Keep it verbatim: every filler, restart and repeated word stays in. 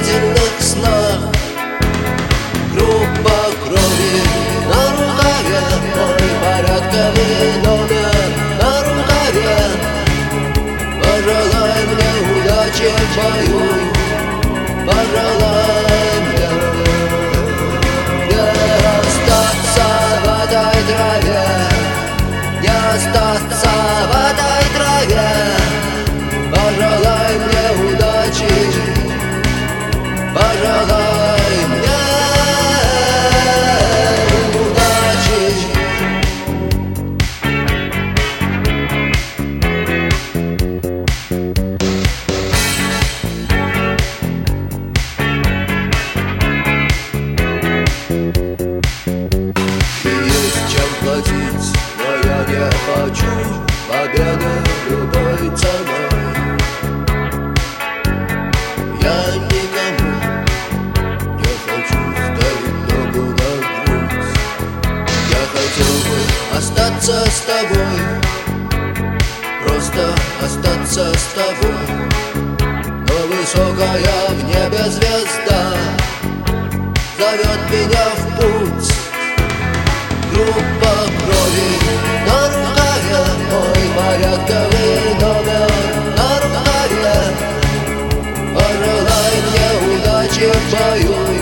мечтательных снах. Группа крови на рукаве, мой порядковый номер на рукаве. Пожелай мне удачи в бою, пожелай мне не остаться в этой траве, не остаться в этой траве. Пожелай мне удачи, пожелай мне удачи. Есть чем платить, но я не хочу победы любой ценой. Я никому не хочу ставить ногу на грудь. Я хотел бы остаться с тобой, просто остаться с тобой. Но высокая в небе звезда зовет меня в путь. Группа крови на рукаве, мой порядковый номер на рукаве. Пожелай мне удачи в бою.